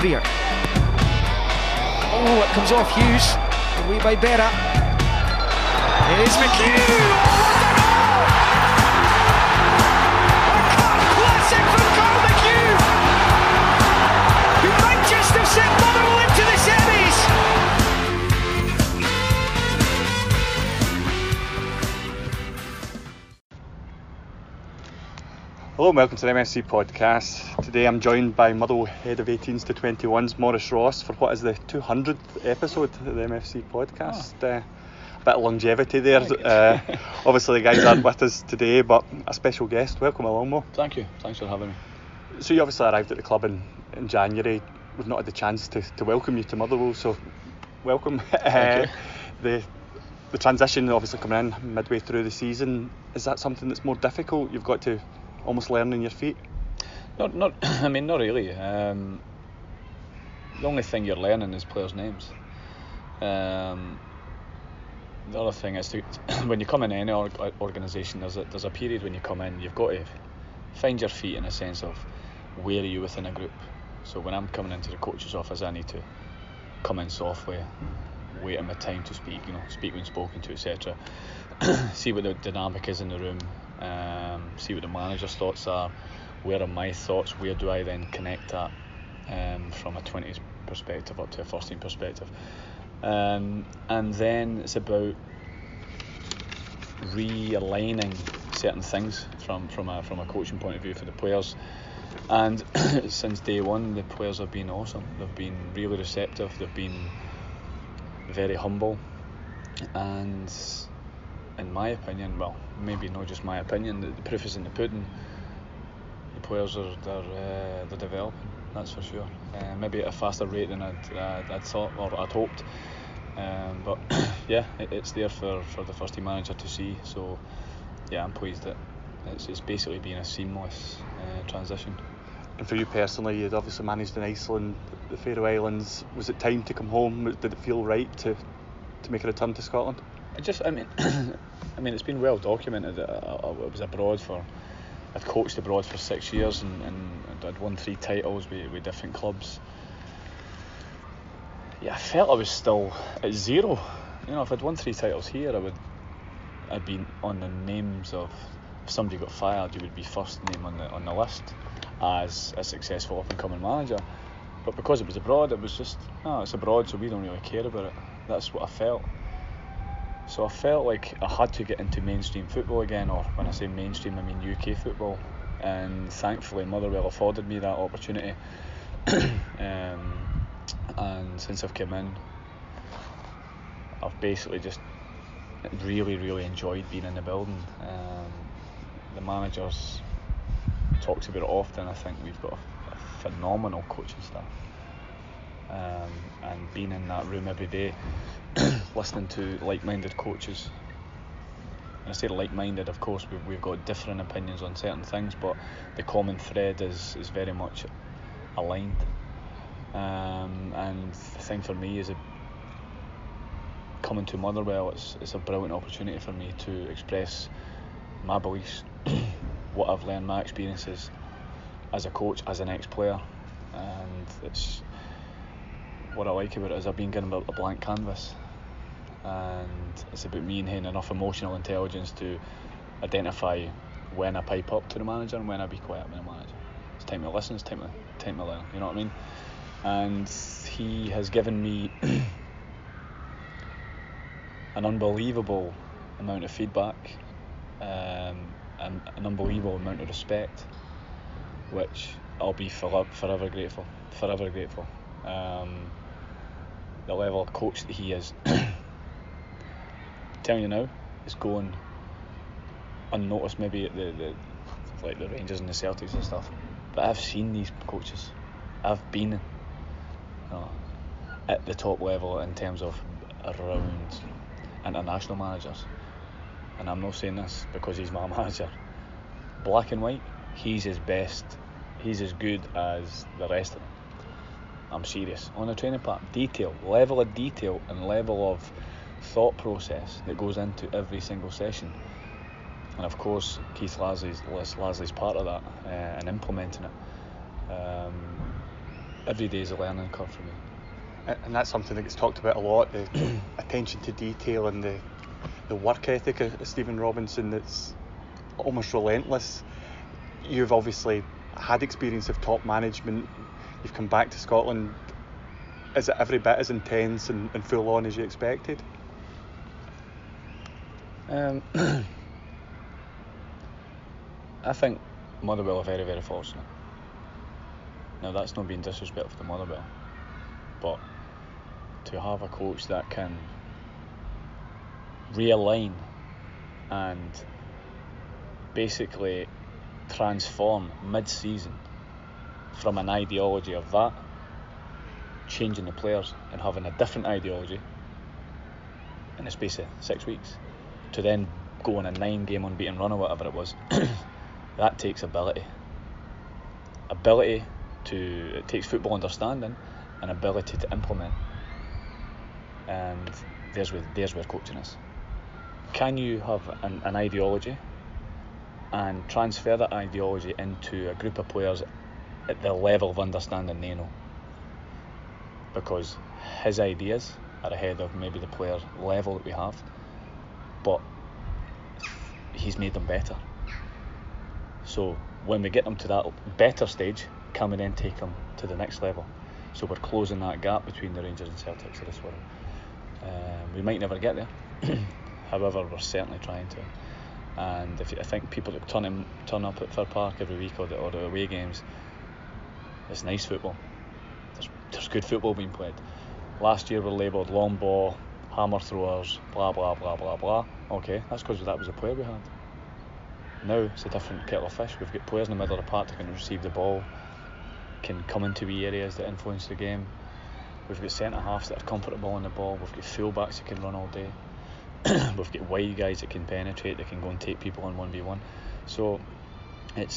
Freer. Oh, it comes off Hughes. Away by Berra. Here's McHugh. Oh, what a goal! A cup classic from Carl McHugh, who might just have sent Motherwell into the semis. Hello and welcome to the MFC podcast. Today I'm joined by Motherwell head of 18s to 21s, Maurice Ross, for what is the 200th episode of the MFC podcast. A bit of longevity there. Obviously the guys aren't with us today, but a special guest. Welcome along, Mo. Thank you. Thanks for having me. So you obviously arrived at the club in January. We've not had the chance to welcome you to Motherwell, so welcome. Thank you. The transition obviously coming in midway through the season, is that something that's more difficult? You've got to almost learn on your feet? Not really. The only thing you're learning is players' names. The other thing is when you come in any organisation, there's a period when you come in, you've got to find your feet in a sense of where are you within a group. So when I'm coming into the coach's office, I need to come in softly, wait on my time to speak, speak when spoken to, etc. See what the dynamic is in the room. See what the manager's thoughts are, where are my thoughts, where do I then connect that from a 20s perspective up to a first team perspective, and then it's about realigning certain things from a coaching point of view for the players. And since day one the players have been awesome. They've been really receptive, they've been very humble, and in my opinion, well, maybe not just my opinion, the proof is in the pudding. The players they're developing, that's for sure. Maybe at a faster rate than I'd thought or I'd hoped. But yeah, it's there for the first team manager to see. So yeah, I'm pleased that it's basically been a seamless transition. And for you personally, you'd obviously managed in Iceland, the Faroe Islands. Was it time to come home? Did it feel right to make a return to Scotland? I mean, it's been well documented. I was abroad I'd coached abroad for 6 years and I'd won 3 titles with different clubs. Yeah, I felt I was still at zero. If I'd won 3 titles here, I'd been on the names of, if somebody got fired, you would be first name on the list as a successful up and coming manager. But because it was abroad, it was just, it's abroad, so we don't really care about it. That's what I felt. So I felt like I had to get into mainstream football again, or when I say mainstream I mean UK football, and thankfully Motherwell afforded me that opportunity. And since I've come in, I've basically just really, really enjoyed being in the building. The managers talks about it often. I think we've got a phenomenal coaching staff. And being in that room every day, listening to like-minded coaches. And I say like-minded, of course, we've got different opinions on certain things, but the common thread is very much aligned. And the thing for me is coming to Motherwell, it's a brilliant opportunity for me to express my beliefs, what I've learned, my experiences as a coach, as an ex-player, and it's what I like about it is I've been given a blank canvas, and it's about me and having enough emotional intelligence to identify when I pipe up to the manager and when I be quiet with the manager. It's time to listen, it's time to learn, you know what I mean? And he has given me an unbelievable amount of feedback, and an unbelievable amount of respect, which I'll be forever grateful. The level of coach that he is, telling you now, is going unnoticed maybe at the Rangers and the Celtics and stuff. But I've seen these coaches. I've been at the top level in terms of around international managers. And I'm not saying this because he's my manager. Black and white, he's his best. He's as good as the rest of them. I'm serious. On the training part, level of detail and level of thought process that goes into every single session. And of course, Keith Lasley's part of that and implementing it. every day is a learning curve for me. And that's something that gets talked about a lot, the attention to detail and the work ethic of Stephen Robinson that's almost relentless. You've obviously had experience of top management. You've come back to Scotland. Is it every bit as intense and full on as you expected? I think Motherwell are very, very fortunate. Now, that's not being disrespectful to Motherwell, but to have a coach that can realign and basically transform mid-season from an ideology of that, changing the players and having a different ideology in the space of 6 weeks, to then go on a 9-game unbeaten run or whatever it was, that takes ability to, it takes football understanding and ability to implement, and there's where coaching is. Can you have an ideology and transfer that ideology into a group of players at the level of understanding they know? Because his ideas are ahead of maybe the player level that we have, but he's made them better. So when we get them to that better stage, can we then take them to the next level? So we're closing that gap between the Rangers and Celtics of this world. We might never get there, however, we're certainly trying to. And I think people that turn up at Fir Park every week or the away games, it's nice football. There's good football being played. Last year we're labelled long ball, hammer throwers, blah blah blah blah blah. Okay, that's because that was the player we had. Now it's a different kettle of fish. We've got players in the middle of the park that can receive the ball, can come into wee areas that influence the game. We've got centre halves that are comfortable on the ball. We've got full backs that can run all day. We've got wide guys that can penetrate, that can go and take people on 1v1. So it's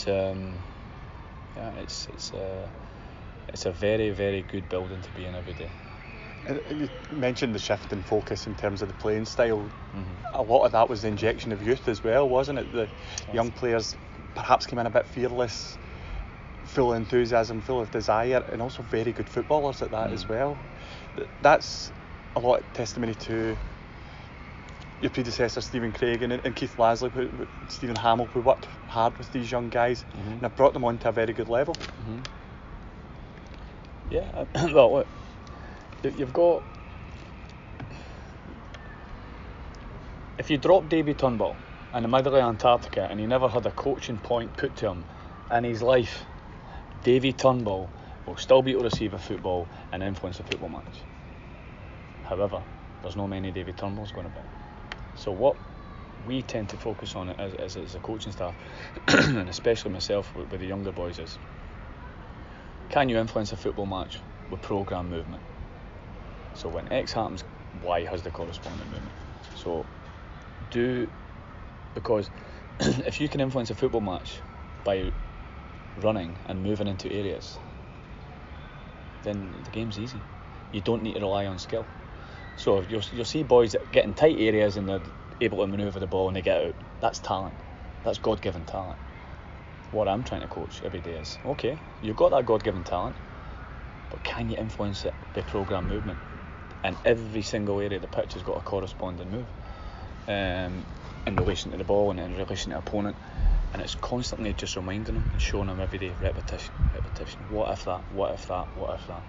a very, very good building to be in every day. You mentioned the shift in focus in terms of the playing style. Mm-hmm. A lot of that was the injection of youth as well, wasn't it? The young players perhaps came in a bit fearless, full of enthusiasm, full of desire, and also very good footballers at that as well. That's a lot of testimony to your predecessor Stephen Craig and Keith Lasley, Stephen Hamill, who worked hard with these young guys and have brought them on to a very good level. Mm-hmm. Yeah, well, look, you've got, if you drop Davy Turnbull in the middle of Antarctica and he never had a coaching point put to him in his life, Davy Turnbull will still be able to receive a football and influence a football match. However, there's no many Davy Turnbulls going about. So what we tend to focus on as a coaching staff, and especially myself with the younger boys, is, can you influence a football match with programme movement? So when X happens, Y has the corresponding movement. So because if you can influence a football match by running and moving into areas, then the game's easy. You don't need to rely on skill. So if you'll see boys that get in tight areas and they're able to manoeuvre the ball and they get out. That's talent. That's God-given talent. What I'm trying to coach every day is, okay, you've got that God-given talent, but can you influence it by programme movement? And every single area of the pitch has got a corresponding move in relation to the ball and in relation to opponent. And it's constantly just reminding them and showing them every day, repetition. What if that? What if that? What if that?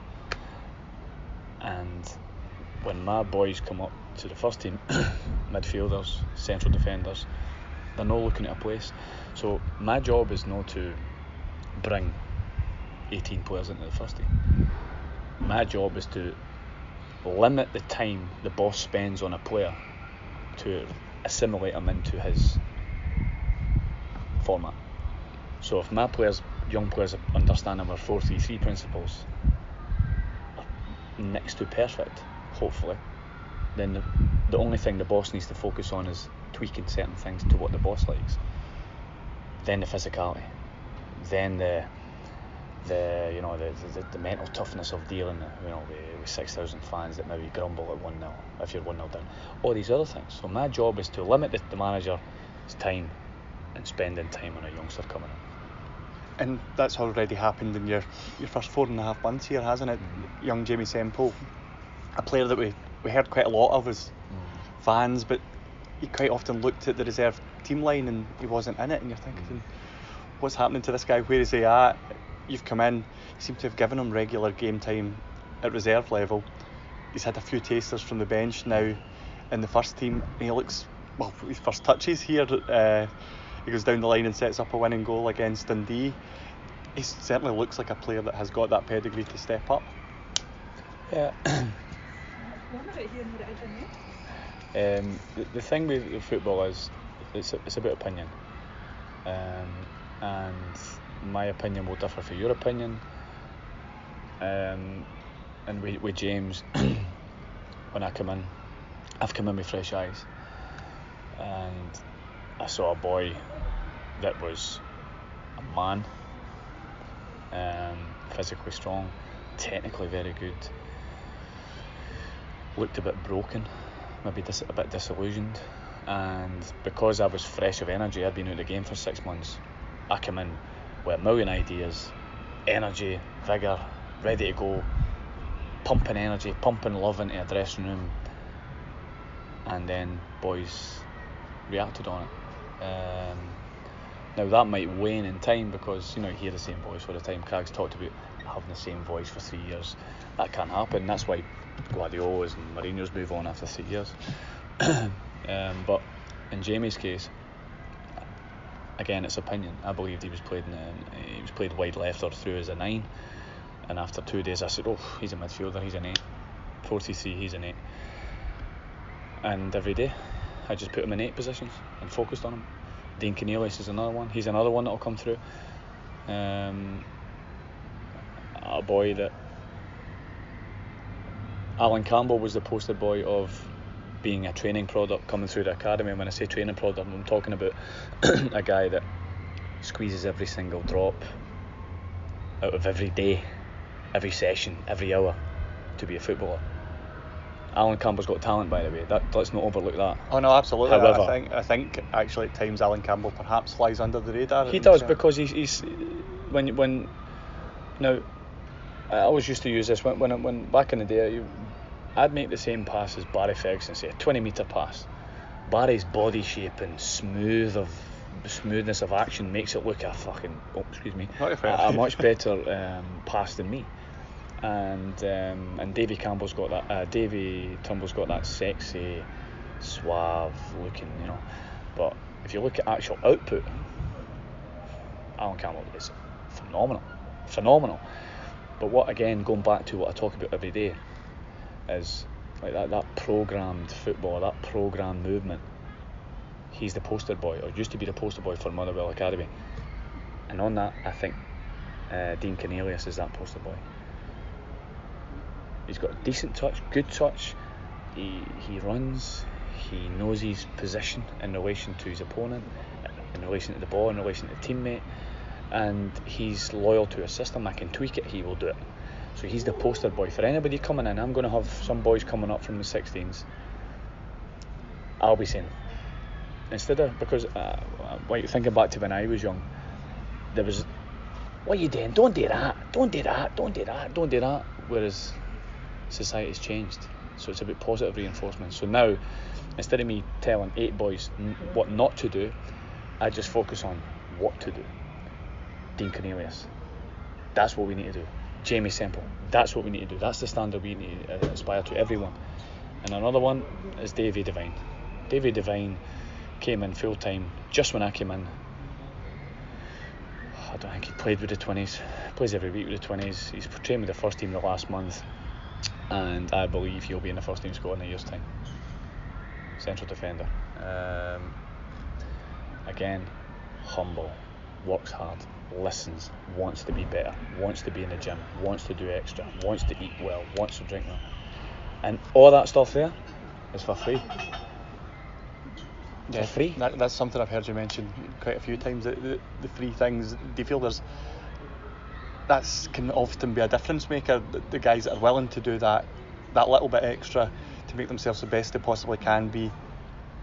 And when my boys come up to the first team, midfielders, central defenders, they're not looking at a place. So my job is not to bring 18 players into the first team. My job is to limit the time the boss spends on a player to assimilate him into his format. So if my young players understand our 4-3-3 principles next to perfect, hopefully, then the only thing the boss needs to focus on is tweaking certain things to what the boss likes. Then the physicality, then the mental toughness of dealing with 6,000 fans that maybe grumble at 1-0 if you're 1-0 down. All these other things. So my job is to limit the manager's time and spending time on a youngster coming in. and that's already happened in your first 4.5 months here, hasn't it? Young Jamie Semple, a player that we heard quite a lot of as fans, but he quite often looked at the reserve team line and he wasn't in it, and you're thinking, what's happening to this guy? Where is he at? You've come in, you seem to have given him regular game time at reserve level. He's had a few tasters from the bench now in the first team, and he looks, well, his first touches here, he goes down the line and sets up a winning goal against Dundee. He certainly looks like a player that has got that pedigree to step up. Yeah. The thing with football is it's about opinion, and my opinion will differ from your opinion. And with James, when I come in, I've come in with fresh eyes, and I saw a boy that was a man, physically strong, technically very good, looked a bit broken, maybe a bit disillusioned, and because I was fresh of energy, I'd been out of the game for 6 months, I come in with a million ideas, energy, vigour, ready to go, pumping energy, pumping love into a dressing room, and then boys reacted on it. Now that might wane in time, because you hear the same voice all the time. Craig's talked about having the same voice for 3 years. That can't happen. That's why Guardiolas and Mourinho's move on after 3 years. But in Jamie's case, again, it's opinion. I believed he was played wide left or through as a 9, and after 2 days I said, oh, he's a midfielder, he's an 8. 43, he's an 8. And every day I just put him in 8 positions and focused on him. Dean Cornelius is another one. He's another one that'll come through. A boy that Alan Campbell was the poster boy of being a training product coming through the academy. And when I say training product, I'm talking about a guy that squeezes every single drop out of every day, every session, every hour to be a footballer. Alan Campbell's got talent, by the way. Let's not overlook that. Oh no, absolutely. However, I think actually at times Alan Campbell perhaps flies under the radar. He does, because he's when now I always used to use this when back in the day, I'd make the same pass as Barry Ferguson, say a 20-metre pass. Barry's body shape and smoothness of action makes it look a much better pass than me. And Davy Turnbull's got that sexy, suave looking, But if you look at actual output, Alan Campbell is phenomenal. But what, again, going back to what I talk about every day, is like that programmed football, that programmed movement. He's the poster boy, or used to be the poster boy for Motherwell Academy. And on that, I think Dean Cornelius is that poster boy. He's got decent touch, good touch. He runs. He knows his position in relation to his opponent, in relation to the ball, in relation to the teammate, and he's loyal to his system. I can tweak it, he will do it. So he's the poster boy for anybody coming in. I'm going to have some boys coming up from the 16s. I'll be saying, instead of, because thinking back to when I was young, there was, what are you doing? Don't do that. Whereas society's changed, so it's about positive reinforcement. So now, instead of me telling 8 boys what not to do, I just focus on what to do. Dean Cornelius, that's what we need to do. Jamie Semple, that's what we need to do. That's the standard we need to aspire to, everyone. And another one is Davy Devine. Davy Devine came in full time just when I came in. I don't think he played with the 20s. Plays every week with the 20s. He's trained with the first team the last month, and I believe he'll be in the first team squad in a year's time. Central defender. Again, humble, works hard, listens, wants to be better, wants to be in the gym, wants to do extra, wants to eat well, wants to drink well, and all that stuff there is for free. Yeah, for free. That's something I've heard you mention quite a few times. The free things. Do you feel that can often be a difference maker? The guys that are willing to do that little bit extra to make themselves the best they possibly can be,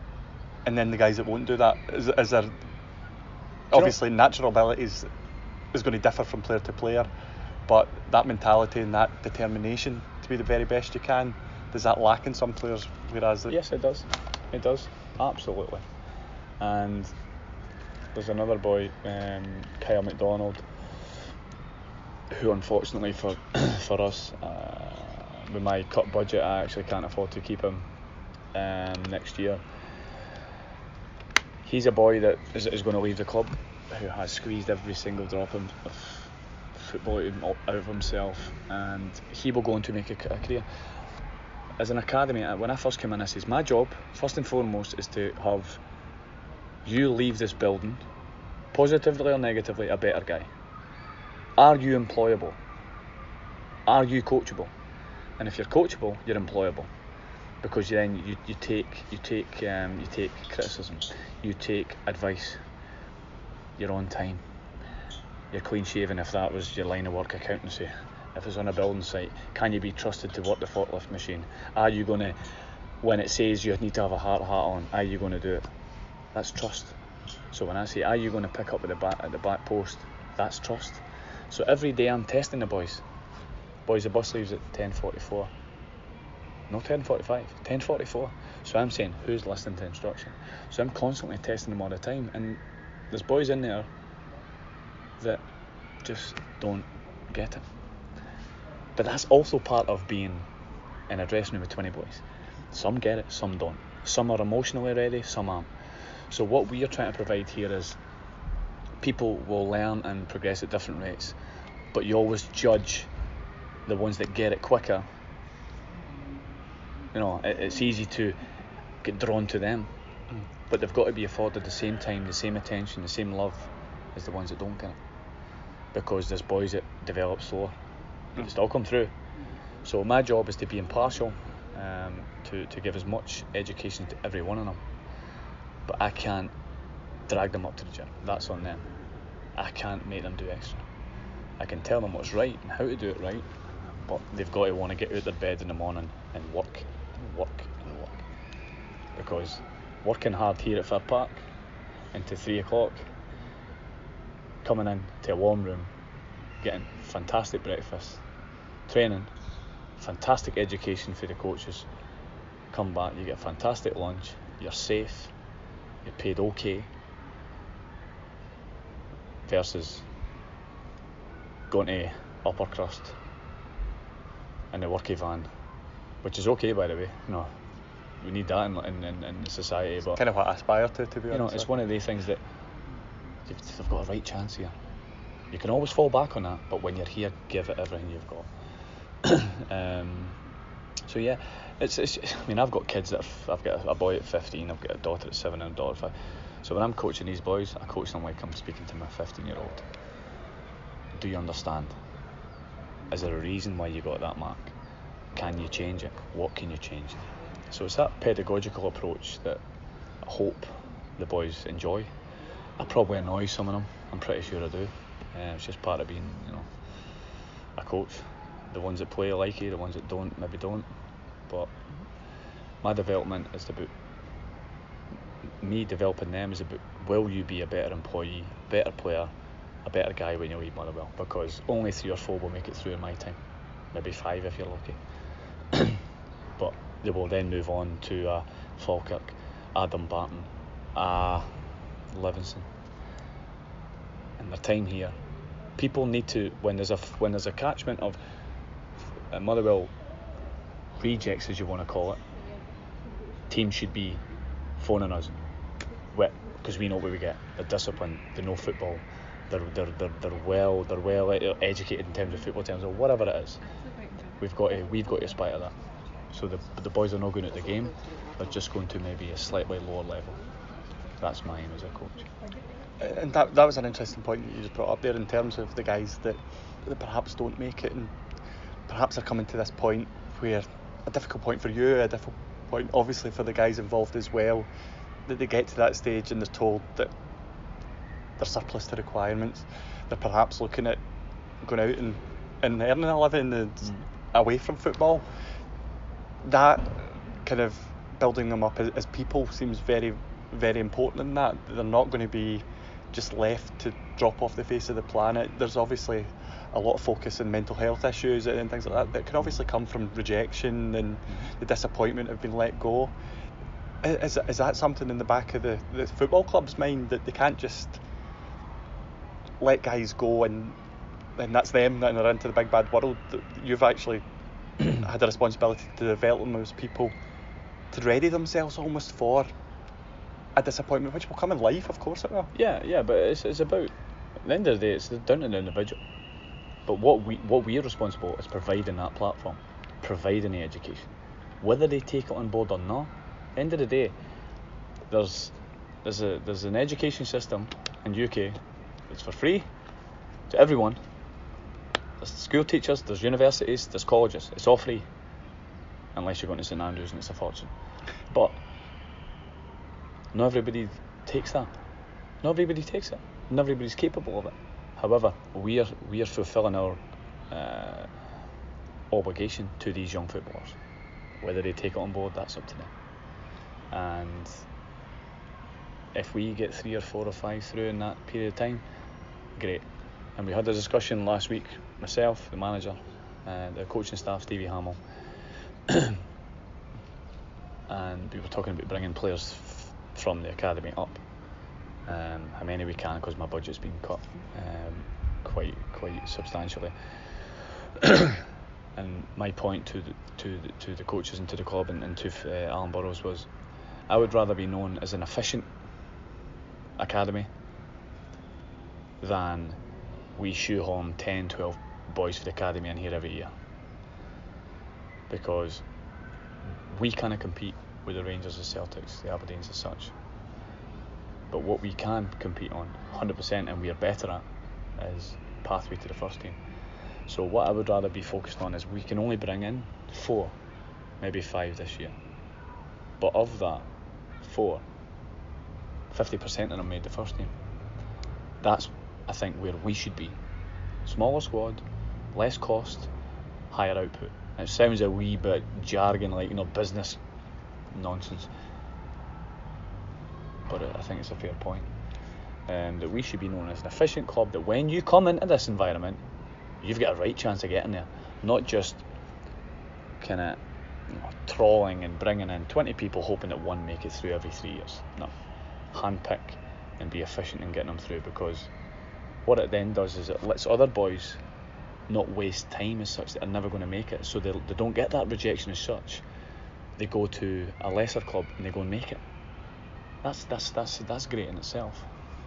and then the guys that won't do that. Is there obviously natural abilities is going to differ from player to player, but that mentality and that determination to be the very best you can, does that lack in some players? Whereas yes, it does. It does, absolutely. And there's another boy, Kyle McDonald, who unfortunately for us, with my cut budget, I actually can't afford to keep him next year. He's a boy that is going to leave the club, who has squeezed every single drop of football out of himself, and he will go on to make a career. As an academy, when I first came in, I says, my job, first and foremost, is to have you leave this building, positively or negatively, a better guy. Are you employable? Are you coachable? And if you're coachable, you're employable, because then you take criticism, you take advice, you're on time, you're clean shaven if that was your line of work, accountancy. If it's on a building site, can you be trusted to work the forklift machine? Are you going to, when it says you need to have a hard hat on, are you going to do it? That's trust. So when I say, are you going to pick up at the back post, that's trust. So every day I'm testing the boys. Boys, the bus leaves at 10:44. No, 10:45, 10:44. So I'm saying, who's listening to instruction? So I'm constantly testing them all the time, and there's boys in there that just don't get it. But that's also part of being in a dressing room with 20 boys. Some get it, some don't. Some are emotionally ready, some aren't. So what we are trying to provide here is people will learn and progress at different rates, but you always judge the ones that get it quicker. You know, it's easy to get drawn to them, but they've got to be afforded the same time, the same attention, the same love as the ones that don't get it, because there's boys that develop slower. They still come through. So my job is to be impartial, to give as much education to every one of them, but I can't drag them up to the gym. That's on them. I can't make them do extra. I can tell them what's right and how to do it right, but they've got to want to get out of their bed in the morning and work and work and work, because working hard here at Fir Park into 3 o'clock, coming in to a warm room, getting fantastic breakfast, training, fantastic education for the coaches, come back, you get a fantastic lunch, you're safe, you're paid okay, versus going to upper crust in the workie van, which is okay, by the way. No, we need that in society, but kind of what I aspire to be honest. You know, it's one of the things that they've got a right chance here. You can always fall back on that, but when you're here, give it everything you've got. So yeah, it's. I mean, I've got kids I've got a boy at 15, I've got a daughter at 7 and a daughter at 5. So when I'm coaching these boys, I coach them like I'm speaking to my 15-year-old. Do you understand? Is there a reason why you got that mark? Can you change it? What can you change? So it's that pedagogical approach that I hope the boys enjoy. I probably annoy some of them. I'm pretty sure I do. It's just part of being, a coach. The ones that play like it, the ones that don't, maybe don't. But my development is about me developing them, is about, will you be a better employee, better player, a better guy when you leave Motherwell? Because only 3 or 4 will make it through in my time, maybe 5 if you're lucky. But they will then move on to Falkirk, Adam Barton, Livingston. And their time here, people need to, when there's a catchment of Motherwell rejects, as you want to call it, teams should be phoning us, because we know what we get. They're disciplined, they know football, they're well educated in terms of football terms, or whatever it is. We've got to aspire to that. So the boys are not going at the game, they're just going to maybe a slightly lower level. That's my aim as a coach. And that was an interesting point that you just brought up there, in terms of the guys that perhaps don't make it, and perhaps are coming to this point where, a difficult point for you, a difficult point obviously for the guys involved as well, that they get to that stage and they're told that they're surplus to requirements. They're perhaps looking at going out and earning a living away from football. That kind of building them up as people seems very, very important in that. They're not going to be just left to drop off the face of the planet. There's obviously a lot of focus on mental health issues and things like that can obviously come from rejection and the disappointment of being let go. Is that something in the back of the football club's mind, that they can't just let guys go and that's them and they're into the big bad world? You've actually had a responsibility to develop them as people, to ready themselves almost for a disappointment, which will come in life, of course it will. Yeah, but it's about, at the end of the day, it's down to the individual. But what we're responsible is providing that platform, providing the education, whether they take it on board or not. At the end of the day, there's an education system in the UK. It's for free to everyone. There's school teachers, there's universities, there's colleges. It's all free, unless you're going to St Andrews and it's a fortune. But not everybody takes that. Not everybody takes it. Not everybody's capable of it. However, we are fulfilling our obligation to these young footballers. Whether they take it on board, that's up to them. And if we get 3 or 4 or 5 through in that period of time, great. And we had a discussion last week, myself, the manager, the coaching staff, Stevie Hamill, and we were talking about bringing players from the academy up. How many we can, because my budget's been cut quite substantially. And my point to the coaches and to the club and to Alan Burrows was, I would rather be known as an efficient academy than we shoehorn 10, 12 boys for the academy in here every year, because we cannot compete with the Rangers, the Celtics, the Aberdeens as such. But what we can compete on 100%, and we are better at, is pathway to the first team. So what I would rather be focused on is we can only bring in 4, maybe 5 this year, but of that 4, 50% of them made the first team. That's, I think, where we should be. Smaller squad, less cost, higher output. It sounds a wee bit jargon, like, business nonsense, but I think it's a fair point. That we should be known as an efficient club, that when you come into this environment, you've got a right chance of getting there, not just kind of trawling and bringing in 20 people hoping that one make it through every 3 years. No, handpick and be efficient in getting them through, because what it then does is it lets other boys not waste time as such that are never going to make it, so they don't get that rejection as such. They go to a lesser club and they go and make it. That's great in itself.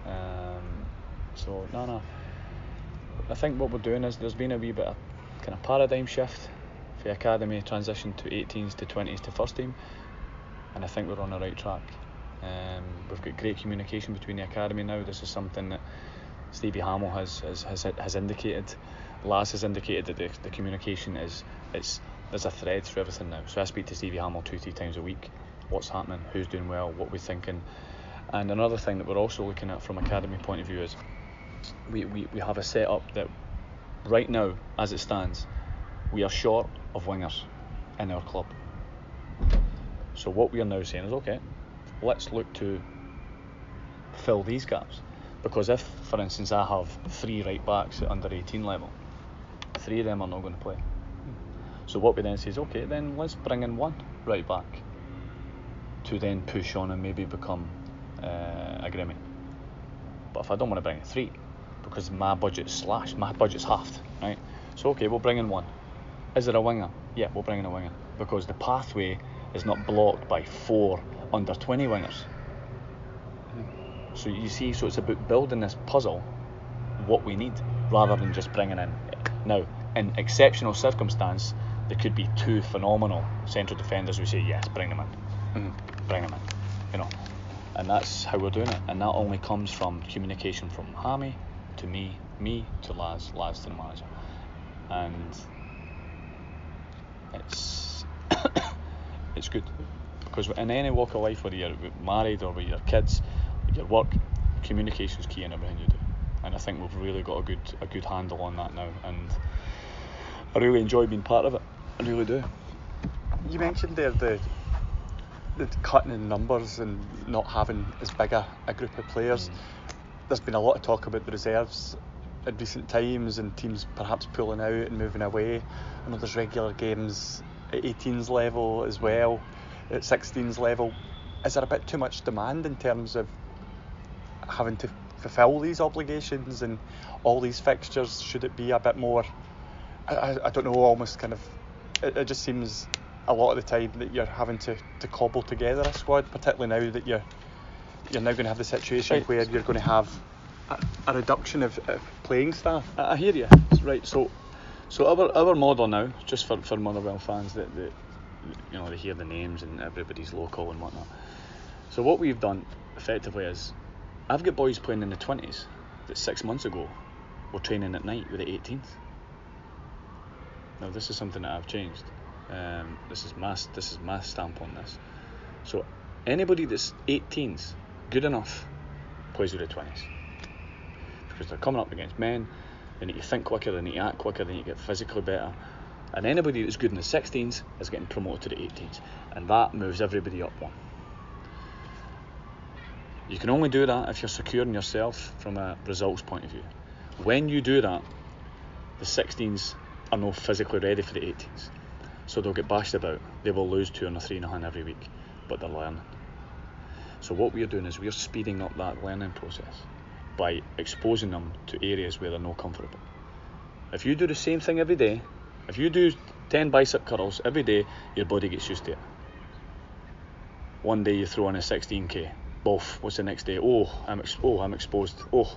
So no, I think what we're doing is there's been a wee bit of kind of paradigm shift for the academy, transition to 18s to 20s to first team, and I think we're on the right track. We've got great communication between the academy now. This is something that Stevie Hamill has indicated. Laz has indicated that the communication there's a thread through everything now. So I speak to Stevie Hamill 2-3 times a week. What's happening? Who's doing well? What we're thinking? And another thing that we're also looking at from academy point of view is we have a setup that right now, as it stands, we are short of wingers in our club. So what we are now saying is, okay, let's look to fill these gaps. Because if, for instance, I have 3 right backs at under 18 level, 3 of them are not going to play. So what we then say is, okay, then let's bring in 1 right back to then push on and maybe become a Grimmy. But if I don't want to bring in 3, because my budget's slashed, my budget's halved, right? So okay, we'll bring in 1. Is it a winger? Yeah, we'll bring in a winger, because the pathway is not blocked by 4 under 20 wingers. So you see, so it's about building this puzzle, what we need, rather than just bringing in. Now, in exceptional circumstance, there could be 2 phenomenal central defenders. We say, yes, bring them in. Bring them in, and that's how we're doing it. And that only comes from communication from Hammy to me to Laz to the manager. And it's it's good, because in any walk of life, whether you're married or with your kids, with your work, communication is key in everything you do. And I think we've really got a good handle on that now, and I really enjoy being part of it. I really do. You mentioned there the cutting in numbers and not having as big a group of players. there's been a lot of talk about the reserves in recent times and teams perhaps pulling out and moving away. I know there's regular games at 18s level as well, at 16s level. Is there a bit too much demand in terms of having to fulfil these obligations and all these fixtures? Should it be a bit more, I don't know, almost kind of, it just seems a lot of the time that you're having to cobble together a squad, particularly now that you're now going to have the situation where you're going to have a reduction of playing staff. I hear you. Right, so our model now, just for Motherwell fans that they hear the names and everybody's local and whatnot. So what we've done effectively is, I've got boys playing in the 20s that 6 months ago were training at night with the 18th. Now this is something that I've changed. This is my stamp on this. So anybody that's 18s, good enough, plays with the 20s. Because they're coming up against men, they need to think quicker, they need to act quicker, they need to get physically better. And anybody that's good in the 16s is getting promoted to the 18s. And that moves everybody up one. You can only do that if you're securing yourself from a results point of view. When you do that, the 16s are not physically ready for the 18s. So they'll get bashed about. They will lose 2 or 3 in a hand every week, but they're learning. So what we're doing is we're speeding up that learning process by exposing them to areas where they're not comfortable. If you do the same thing every day, if you do 10 bicep curls every day, your body gets used to it. One day you throw in a 16k, boff, what's the next day? I'm exposed.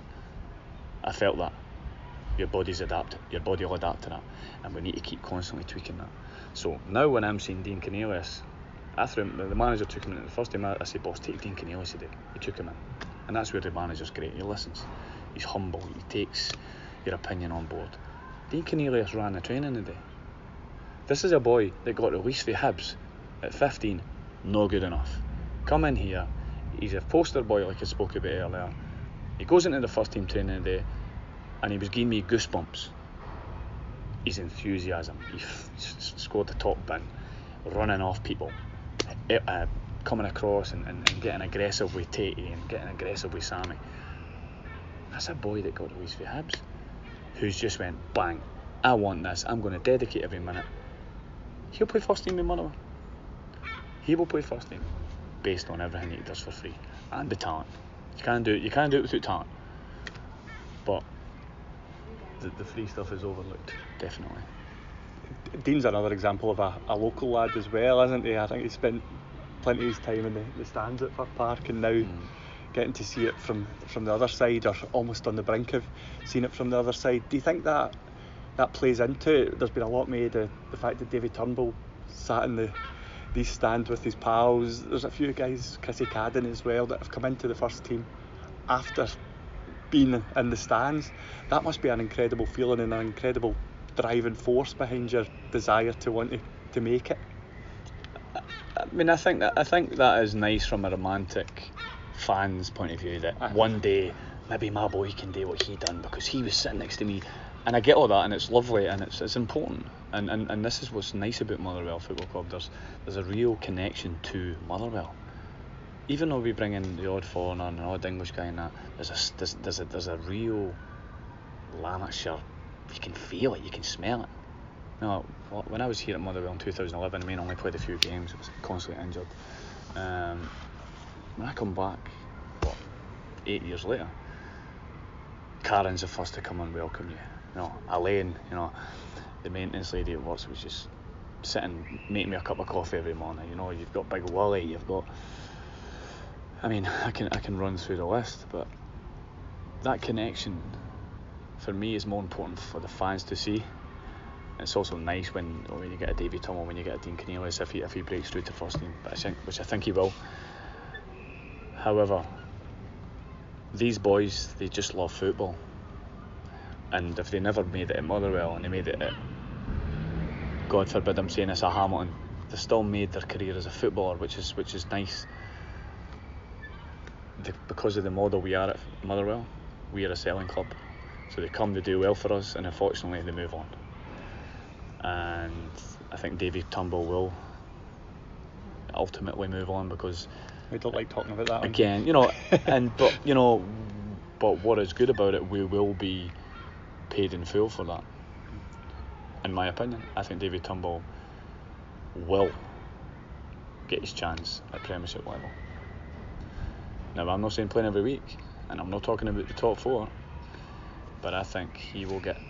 I felt that. Your body's adapted. Your body will adapt to that, and we need to keep constantly tweaking that. So now when I'm seeing Dean Cornelius, I threw him, the manager took him in. The first time I said, boss, take Dean Cornelius today. He took him in, and that's where the manager's great. He listens, he's humble, he takes your opinion on board. Dean Cornelius ran the training today. This is a boy that got released for Hibs at 15, no good enough. Come in here, he's a poster boy like I spoke about earlier. He goes into the first team training today, and he was giving me goosebumps. His enthusiasm, he scored the top bin, running off people, coming across and getting aggressive with Tatey and getting aggressive with Sammy. That's a boy that got released for Hibs, who's just went, bang, I want this, I'm going to dedicate every minute. He'll play first team in Motherwell. He will play first team based on everything that he does for free and the talent. You can't do it without talent. But the free stuff is overlooked, definitely. Dean's another example of a local lad as well, isn't he? I think he spent plenty of his time in the stands at Fir Park, and now getting to see it from the other side, or almost on the brink of seeing it from the other side. Do you think that plays into it? There's been a lot made of the fact that David Turnbull sat in these stands with his pals. There's a few guys, Chrissy Cadden as well, that have come into the first team after being in the stands. That must be an incredible feeling and an incredible driving force behind your desire to want to make it. I mean, I think that is nice from a romantic fan's point of view, that one day maybe my boy can do what he done because he was sitting next to me, and I get all that, and it's lovely, and it's important, and this is what's nice about Motherwell Football Club. There's a real connection to Motherwell. Even though we bring in the odd foreigner and an odd English guy and that, there's a real Lanarkshire. You can feel it, you can smell it. No, when I was here at Motherwell in 2011, I only played a few games. I was constantly injured. When I come back, 8 years later, Karen's the first to come and welcome you. Elaine, the maintenance lady at works was just sitting, making me a cup of coffee every morning. You've got Big Wally, you've got. I can run through the list, but that connection for me is more important for the fans to see. It's also nice when you get a David Turnbull, when you get a Dean Cornelius, if he breaks through to first team, which I think he will. However, these boys, they just love football, and if they never made it at Motherwell and they made it at, God forbid I'm saying this, at Hamilton, they still made their career as a footballer, which is nice. Because of the model we are at Motherwell, we are a selling club, so they come to do well for us, and unfortunately they move on. And I think David Turnbull will ultimately move on, because we don't like talking about that again, But what is good about it, we will be paid in full for that. In my opinion, I think David Turnbull will get his chance at Premiership level. Now, I'm not saying playing every week, and I'm not talking about the top 4, but I think he will get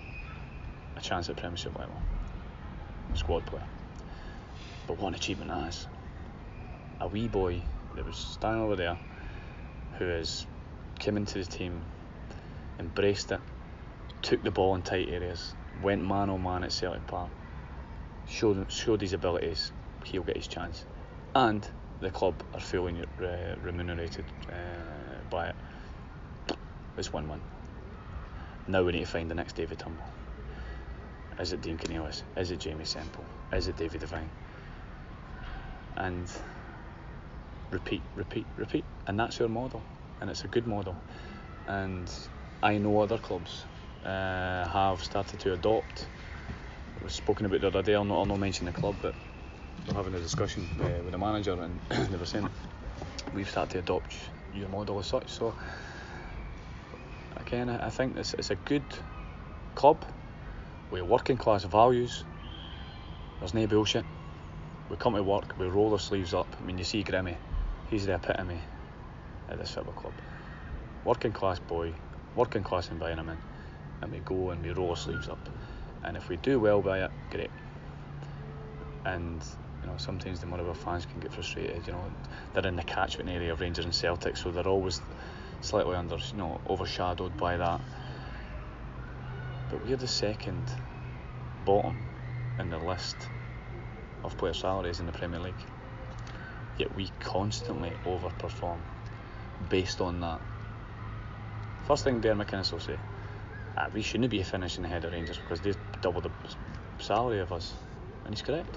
a chance at Premiership level, squad player. But what an achievement that is. A wee boy that was standing over there, who has come into the team, embraced it, took the ball in tight areas, went man on man at Celtic Park, showed his abilities. He'll get his chance, and the club are fully remunerated by it. It's 1-1. Now we need to find the next David Turnbull. Is it Dean Cornelius? Is it Jamie Semple? Is it David Devine? And repeat, and that's our model, and it's a good model. And I know other clubs have started to adopt. It was spoken about the other day. I'll not mention the club, but we're having a discussion with the manager, and they were saying we've started to adopt your model as such. So again, I think it's a good club with working class values. There's no bullshit. We come to work, we roll our sleeves up. I mean, you see Grimmy, he's the epitome at this football club. Working class boy, working class environment, and we go and we roll our sleeves up. And if we do well by it, great. And sometimes the Motherwell fans can get frustrated. They're in the catchment area of Rangers and Celtic, so they're always slightly overshadowed by that. But we're the second bottom in the list of player salaries in the Premier League, yet we constantly overperform based on that. First thing Darren McInnes will say, we shouldn't be finishing ahead of Rangers because they've double the salary of us, and he's correct.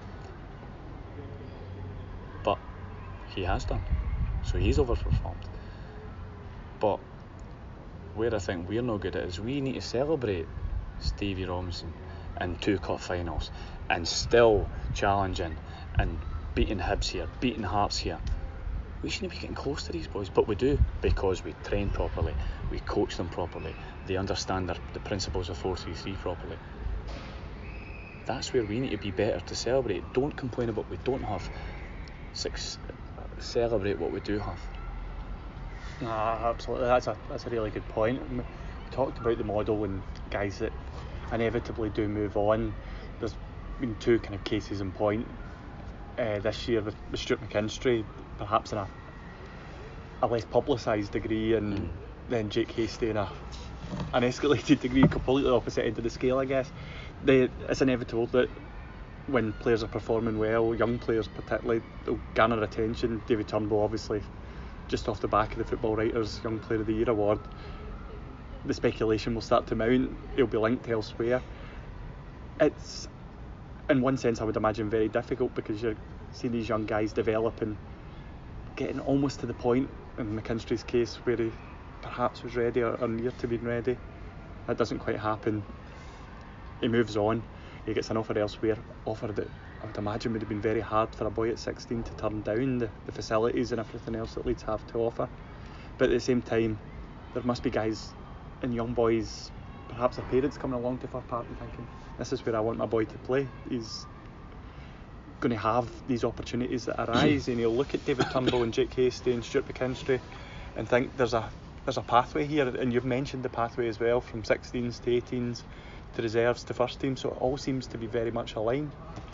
But he has done, so he's overperformed. But where I think we're no good at is we need to celebrate Stevie Robinson and 2 cup finals and still challenging and beating Hibs here, beating Hearts here. We shouldn't be getting close to these boys, but we do, because we train properly, we coach them properly, they understand the principles of 4-3-3 properly. That's where we need to be better to celebrate. Don't complain about what we don't have. Celebrate what we do have. Absolutely, that's a really good point. We talked about the model and guys that inevitably do move on. There's been 2 kind of cases in point this year with Stuart McKinstry, perhaps in a less publicised degree, and then Jake Hastie in an escalated degree, completely opposite end of the scale, I guess. It's inevitable that when players are performing well, young players particularly, they'll garner attention. David Turnbull, obviously, just off the back of the Football Writers Young Player of the Year award, the speculation will start to mount. He'll be linked elsewhere. It's, in one sense, I would imagine, very difficult, because you're seeing these young guys develop and getting almost to the point, in McKinstry's case, where he perhaps was ready or near to being ready. That doesn't quite happen. He moves on. He gets an offer elsewhere. Offer that I would imagine would have been very hard for a boy at 16 to turn down, the facilities and everything else that Leeds have to offer. But at the same time, there must be guys and young boys, perhaps their parents, coming along to Fir Park and thinking, this is where I want my boy to play. He's going to have these opportunities that arise, and he'll look at David Turnbull and Jake Hastie and Stuart McKinstry and think there's a pathway here. And you've mentioned the pathway as well, from 16s to 18s to reserves to first team, so it all seems to be very much aligned.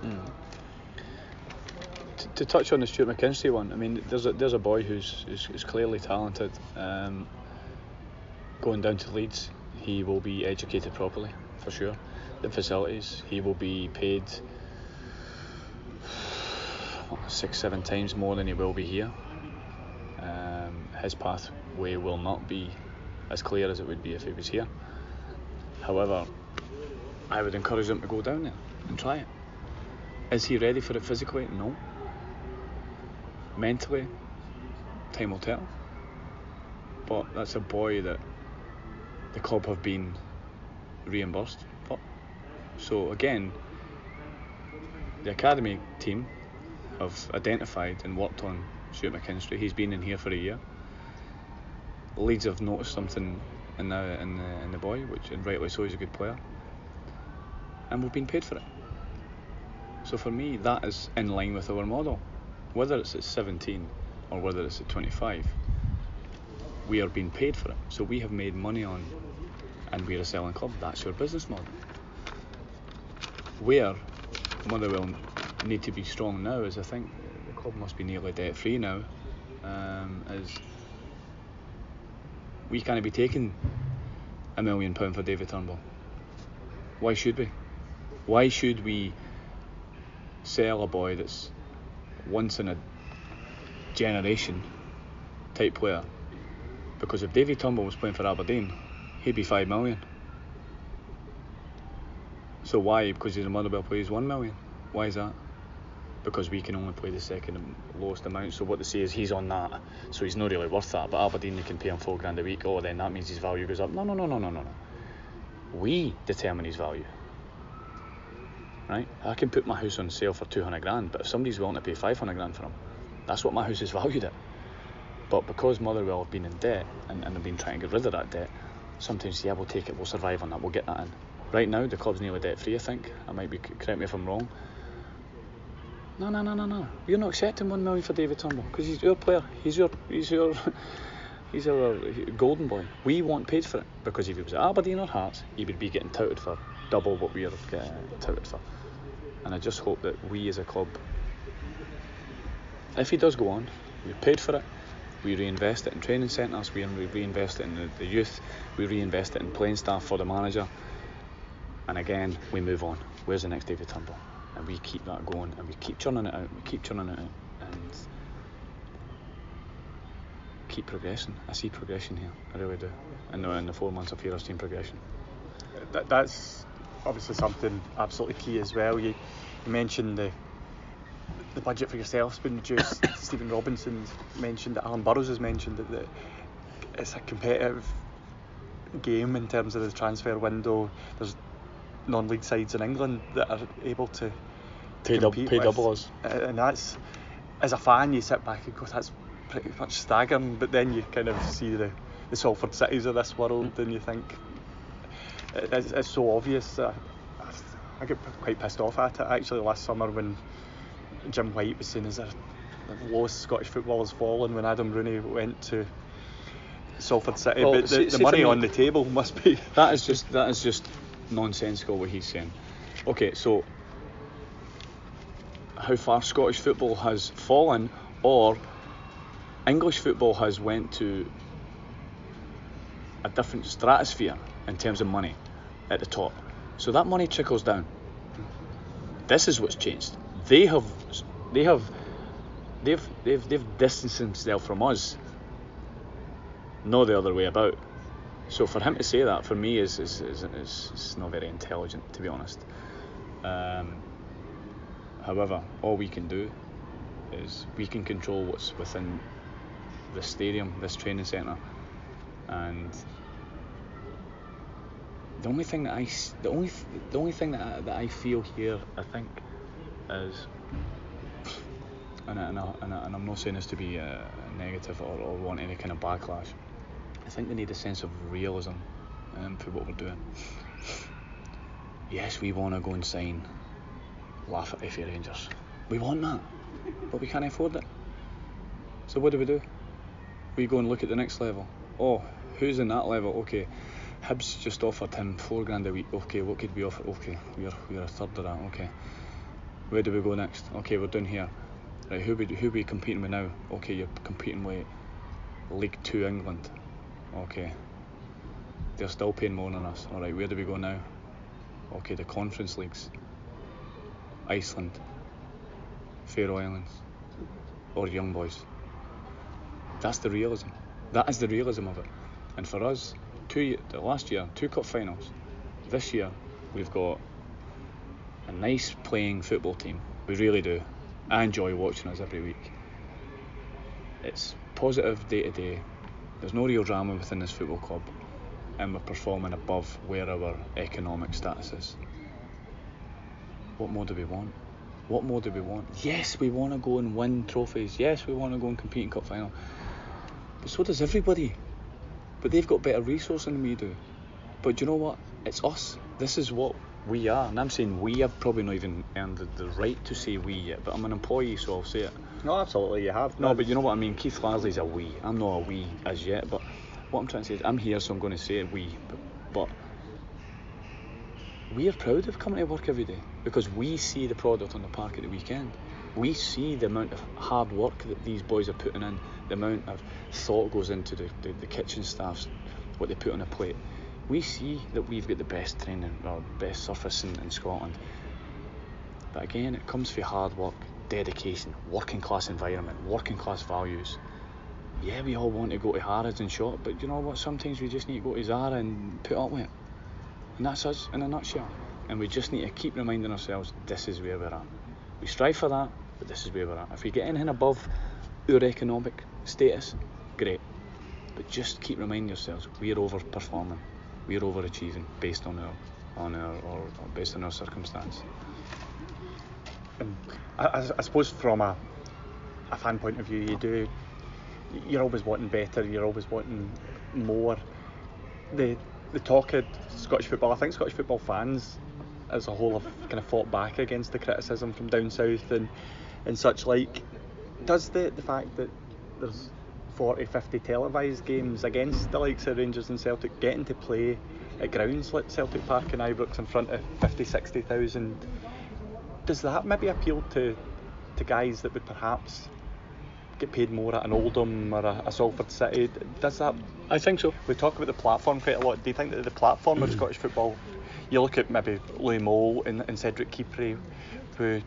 To touch on the Stuart McKinstry one, I mean, there's a boy who's clearly talented. Going down to Leeds, he will be educated properly, for sure. The facilities, he will be paid 6-7 times more than he will be here. His pathway will not be as clear as it would be if he was here. However, I would encourage him to go down there and try it. Is he ready for it physically? No. Mentally, time will tell. But that's a boy that the club have been reimbursed for. So again, the academy team have identified and worked on Stuart McKinstry. He's been in here for a year. Leeds have noticed something in the boy, and rightly so, he's a good player, and we've been paid for it. So for me, that is in line with our model. Whether it's at 17 or whether it's at 25, we are being paid for it. So we have made money on, and we're a selling club. That's your business model. Where Motherwell need to be strong now is, I think the club must be nearly debt free now. Is we can't be taking £1 million for David Turnbull. Why should we? Why should we sell a boy that's once in a generation type player? Because if David Turnbull was playing for Aberdeen, he'd be 5 million. So why? Because he's a Motherwell player, he's 1 million. Why is that? Because we can only play the second lowest amount. So what they say is he's on that, so he's not really worth that. But Aberdeen, they can pay him £4,000 a week. Oh, then that means his value goes up. No. We determine his value. Right? I can put my house on sale for 200 grand, but if somebody's willing to pay 500 grand for him, that's what my house is valued at. But because Motherwell have been in debt and have been trying to get rid of that debt, sometimes, yeah, we'll take it, we'll survive on that, we'll get that in. Right now, the club's nearly debt free, I think. I might be, correct me if I'm wrong. No. You're not accepting 1 million for David Turnbull because he's your player. He's our golden boy. We want paid for it because if he was at Aberdeen or Hearts, he would be getting touted for double what we are getting touted for. And I just hope that we as a club, if he does go on, we paid for it. We reinvest it in training centres. We reinvest it in the youth. We reinvest it in playing staff for the manager. And again, we move on. Where's the next David Turnbull? And we keep that going, and we keep churning it out, and keep progressing. I see progression here, I really do. And in the 4 months of here, I've seen progression. That's obviously something absolutely key as well. You mentioned the budget for yourself's been reduced. Stephen Robinson mentioned that, Alan Burrows has mentioned that it's a competitive game in terms of the transfer window. There's non-league sides in England that are able to pay double us. And that's, as a fan, you sit back and go, that's pretty much staggering. But then you kind of see the Salford Cities of this world, and you think it's so obvious. I get quite pissed off at it actually last summer when Jim White was saying, is there the lowest Scottish football has fallen when Adam Rooney went to Salford City. Well, but the money on the table must be. That is just nonsensical what he's saying. Okay, so how far Scottish football has fallen, or English football has went to a different stratosphere in terms of money at the top. So that money trickles down. This is what's changed. They've distanced themselves from us, not the other way about. So for him to say that, for me, is not very intelligent, to be honest. However, all we can do is we can control what's within this stadium, this training centre, and the only thing that I feel here, I think, is, and I'm not saying this to be negative or want any kind of backlash. I think they need a sense of realism for what we're doing. Yes, we want to go and sign Lafferty Rangers. We want that, but we can't afford it. So what do? We go and look at the next level. Oh, who's in that level? Okay, Hibs just offered him £4,000 a week. Okay, what could we offer? Okay, we're a third of that. Okay, where do we go next? Okay, we're down here. Right, who we competing with now? Okay, you're competing with League 2 England. Okay, they're still paying more than us. Alright, where do we go now? Okay, the Conference Leagues. Iceland, Faroe Islands, or Young Boys. That's the realism. That is the realism of it. And for us, last year, 2 cup finals. This year, we've got a nice playing football team. We really do. I enjoy watching us every week. It's positive day to day. There's no real drama within this football club, and we're performing above where our economic status is. What more do we want? What more do we want? Yes, we want to go and win trophies. Yes, we want to go and compete in cup final. But so does everybody. but they've got better resourcing than we do. But do you know what? It's us. This is what we are. And I'm saying we have probably not even earned the right to say we yet, but I'm an employee, so I'll say it. No, absolutely, you have. No, but you know what I mean? Keith Lasley's a we. I'm not a we as yet, but what I'm trying to say is I'm here, so I'm going to say it we. But we are proud of coming to work every day because we see the product on the park at the weekend. We see the amount of hard work that these boys are putting in, the amount of thought goes into the kitchen staffs, what they put on a plate. We see that we've got the best training, or best surface in Scotland. But again, it comes from hard work, dedication, working class environment, working class values. Yeah, we all want to go to Harrods and shop, but you know what? Sometimes we just need to go to Zara and put up with it. And that's us in a nutshell. And we just need to keep reminding ourselves, this is where we're at. We strive for that, but this is where we're at. If we get anything above our economic status, great. But just keep reminding yourselves, we are overperforming, we are overachieving based on our circumstance. And I suppose from a fan point of view, you're always wanting better, you're always wanting more. The talk of Scottish football, I think Scottish football fans as a whole have kind of fought back against the criticism from down south and such like. Does the fact that there's 40-50 televised games against the likes of Rangers and Celtic getting to play at grounds like Celtic Park and Ibrox in front of 50-60,000, does that maybe appeal to guys that would perhaps get paid more at an Oldham or a Salford City? Does that? I think so. We talk about the platform quite a lot. Do you think that the platform of Scottish football, you look at maybe Louis Moll and Cedric Kipre, who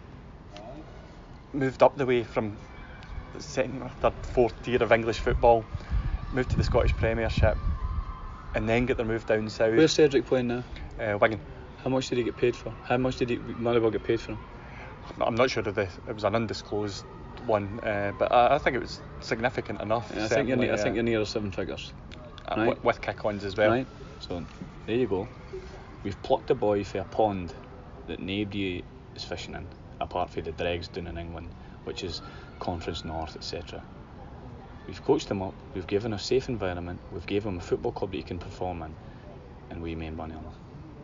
moved up the way from the second or third, fourth tier of English football, moved to the Scottish Premiership, and then get their move down south. Where's Cedric playing now? Wigan. How much did he get paid for? How much did Motherwell get paid for him? I'm not sure if it was an undisclosed one, but I think it was significant enough. Yeah, I think you're near 7 figures. Right? With kick-ons as well. Right. So there you go. We've plucked a boy for a pond that nobody is fishing in, apart from the dregs down in England, which is Conference North, etc. We've coached him up, we've given him a safe environment, we've given him a football club that he can perform in, and we made money on him.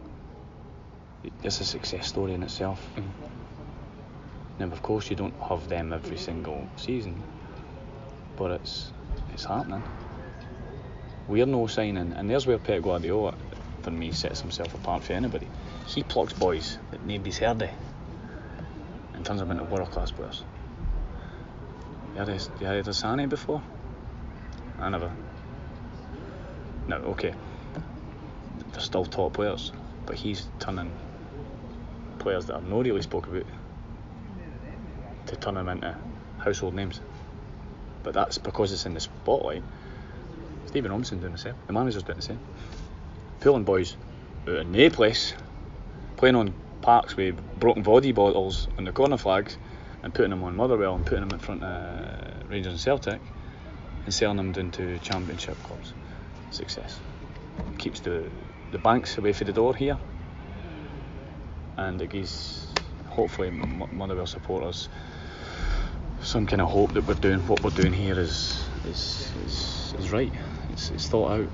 It's a success story in itself. Mm-hmm. Now, of course, you don't have them every single season, but it's happening. We're no signing, and there's where Pep Guardiola, for me, sets himself apart from anybody. He plucks boys that nobody's heard of and turns them into world-class players. You heard of Sane before? I never. No, okay. They're still top players, but he's turning players that I've not really spoke about to turn them into household names. But that's because it's in the spotlight. Stephen Omson doing the same. The manager's doing the same. Pulling boys out of no place, playing on parks with broken body bottles on the corner flags, and putting them on Motherwell and putting them in front of Rangers and Celtic, and selling them down to championship clubs. Success. Keeps the banks away from the door here, and it gives hopefully Motherwell supporters some kind of hope that what we're doing here is right. It's thought out.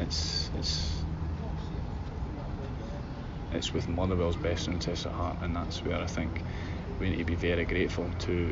It's with Motherwell's best interests at heart, and that's where I think we need to be very grateful to,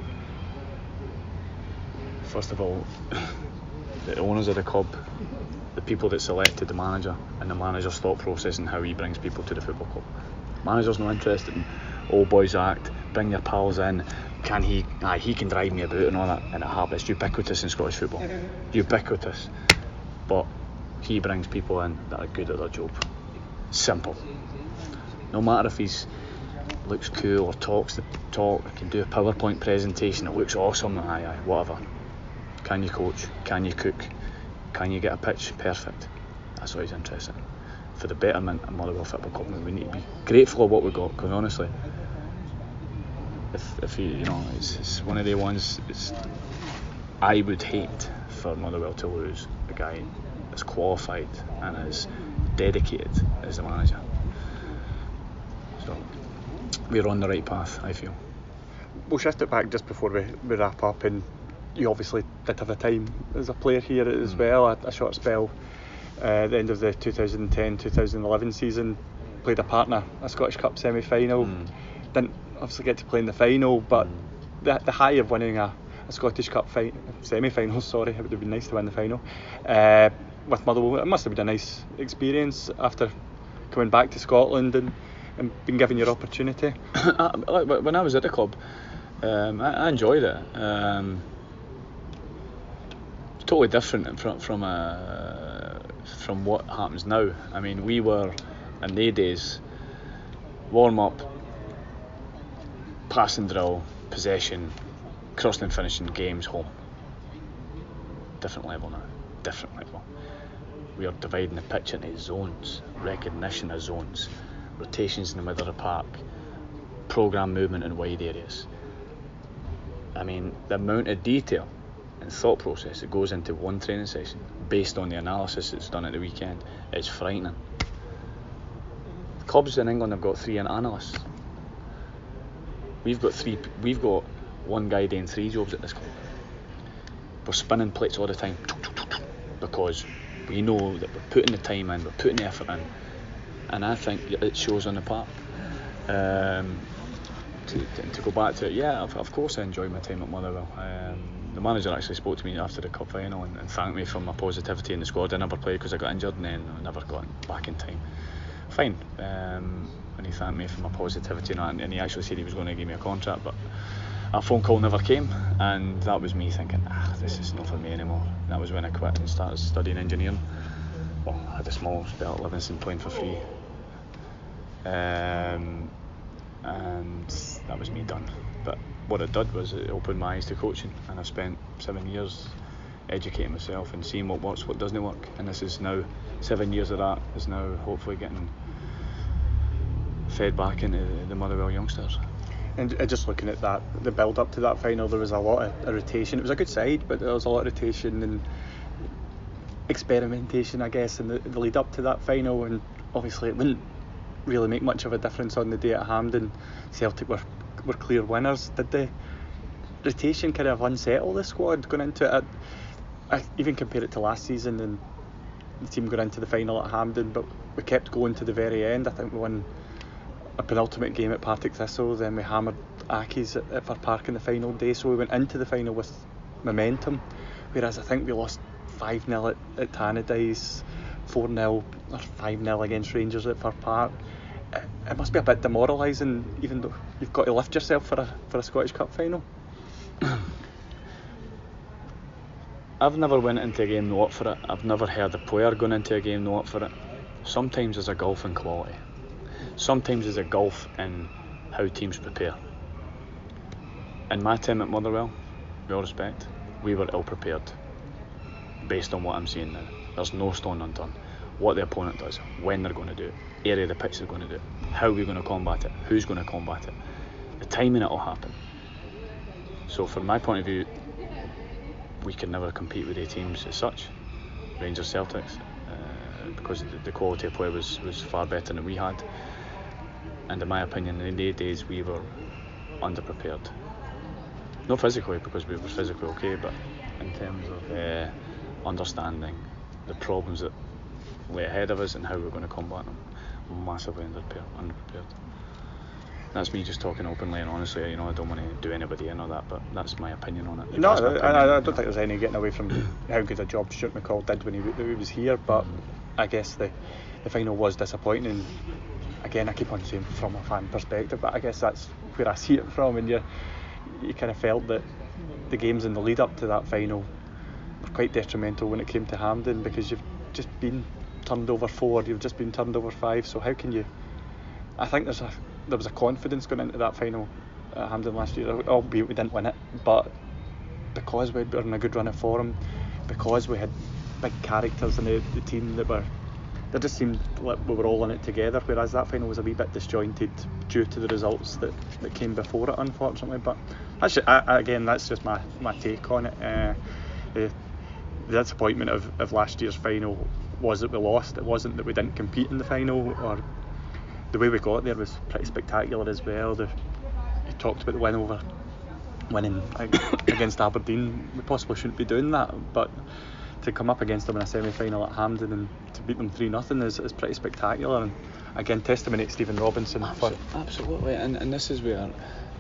first of all, the owners of the club, the people that selected the manager, and the manager's thought process and how he brings people to the football club. Manager's not interested in old boys act, bring your pals in, he can drive me about and all that, and it happens. It's ubiquitous in Scottish football. Ubiquitous. But he brings people in that are good at their job. Simple. No matter if he's looks cool or talks the talk, can do a PowerPoint presentation, it looks awesome, whatever. Can you coach? Can you cook? Can you get a pitch perfect? That's what he's interested in. For the betterment of Motherwell Football Club, we need to be grateful of what we got, because honestly, if it's one of the ones. I would hate for Motherwell to lose a guy as qualified and as dedicated as the manager. So we're on the right path, I feel. We'll shift it back just before we wrap up, and you obviously did have a time as a player here as well, a short spell at the end of the 2010-2011 season, played a part in a Scottish Cup semi-final. Didn't obviously get to play in the final, but the high of winning a Scottish Cup semi-final, sorry, it would have been nice to win the final, with Motherwell, it must have been a nice experience after coming back to Scotland and being given your opportunity. When I was at the club, I enjoyed it. Totally different from what happens now. I mean, we were in their days warm up, passing drill, possession, crossing and finishing, games, home. Different level now. Different level. We are dividing the pitch into zones, recognition of zones, rotations in the middle of the park, programme movement in wide areas. I mean, the amount of detail and thought process that goes into one training session based on the analysis that's done at the weekend is frightening. Clubs in England have got 3 analysts. We've got one guy doing 3 jobs at this club. We're spinning plates all the time because we know that we're putting the time in, we're putting the effort in, and I think it shows on the park. To go back to it, yeah, of course I enjoyed my time at Motherwell. The manager actually spoke to me after the cup final and thanked me for my positivity in the squad. I never played because I got injured, and then I never got back in time. Fine. And he thanked me for my positivity, and he actually said he was going to give me a contract, but a phone call never came, and that was me thinking, this is not for me anymore. And that was when I quit and started studying engineering. Well, I had a small spell at Livingston playing for free. And that was me done. But what it did was it opened my eyes to coaching, and I've spent 7 years educating myself and seeing what works, what doesn't work, and this is now 7 years of that is now hopefully getting fed back into the Motherwell youngsters. And just looking at that, the build up to that final, there was a lot of rotation. It was a good side, but there was a lot of rotation and experimentation, I guess, in the lead up to that final, and obviously it wouldn't really make much of a difference on the day at Hampden. Celtic were clear winners. Did the rotation kind of unsettle the squad going into it? I even compare it to last season and the team going into the final at Hampden, but we kept going to the very end. I think we won a penultimate game at Partick Thistle, then we hammered Accies at Fir Park in the final day, so we went into the final with momentum, whereas I think we lost 5-0 at Tannadice, 4-0 or 5-0 against Rangers at Fir Park. It must be a bit demoralising, even though you've got to lift yourself for a Scottish Cup final. I've never went into a game no up for it. I've never heard a player going into a game no up for it. Sometimes there's a gulf in quality. Sometimes there's a gulf in how teams prepare. In my time at Motherwell, with all respect, we were ill prepared based on what I'm seeing now. There's no stone unturned. What the opponent does, when they're going to do it, area of the pitch they're going to do it, how we're going to combat it, who's going to combat it, the timing it'll happen. So from my point of view, we can never compete with A teams as such, Rangers, Celtics, because the quality of play was far better than we had. And in my opinion, in the days we were underprepared. Not physically, because we were physically okay, but in terms of understanding the problems that lay ahead of us and how we're going to combat them, massively underprepared. That's me just talking openly and honestly. I don't want to do anybody in or that, but that's my opinion on it. No, I don't think there's any getting away from how good a job Stuart McCall did when he was here, but I guess the final was disappointing. Again, I keep on saying from a fan perspective, but I guess that's where I see it from, and you kind of felt that the games in the lead up to that final were quite detrimental when it came to Hampden, because you've just been turned over 4, you've just been turned over 5, so how can you... I think there was a confidence going into that final at Hampden last year, albeit we didn't win it, but because we were in a good run of form, because we had big characters in the team that just seemed like we were all in it together, whereas that final was a wee bit disjointed due to the results that came before it, unfortunately. But that's just my take on it. The disappointment of last year's final was that we lost. It wasn't that we didn't compete in the final, or the way we got there was pretty spectacular as well. You talked about the winning against Aberdeen. We possibly shouldn't be doing that, but to come up against them in a semi-final at Hampden and to beat them 3-0 is pretty spectacular, and again testimony to Stephen Robinson. Absolutely, and this is where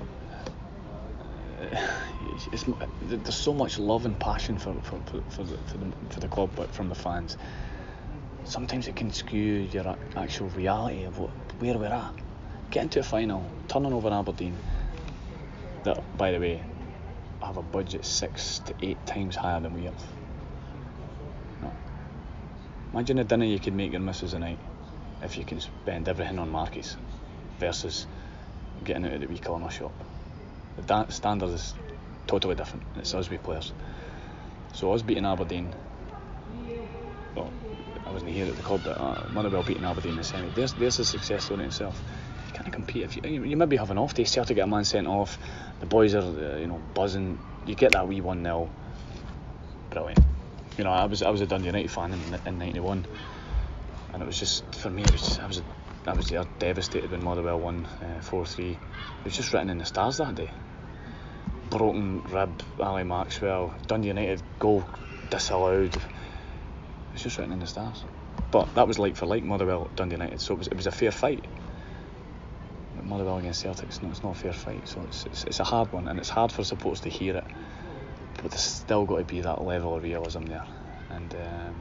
there's so much love and passion for the club, but from the fans. Sometimes it can skew your actual reality of where we're at. Getting to a final, turning over Aberdeen, that, by the way, have a budget 6 to 8 times higher than we have. No. Imagine a dinner you could make your missus a night if you can spend everything on markets versus getting out of the wee corner shop. The standard is totally different. It's us we players. So us beating Aberdeen, well, I wasn't here at the club, but Motherwell beating Aberdeen in the semi. There's a success story in itself. You can't compete if you maybe have an off day. Celtic get a man sent off. The boys are buzzing. You get that wee 1-0. Brilliant. I was a Dundee United fan in '91, and it was just, for me, I was there devastated when Motherwell won 4-3. It was just written in the stars that day. Broken rib, Ali Maxwell, Dundee United goal disallowed. It's just written in the stars. But that was like for like, Motherwell, Dundee United, so it was a fair fight. But Motherwell against Celtic, it's not a fair fight, so it's a hard one, and it's hard for supporters to hear it. But there's still got to be that level of realism there, and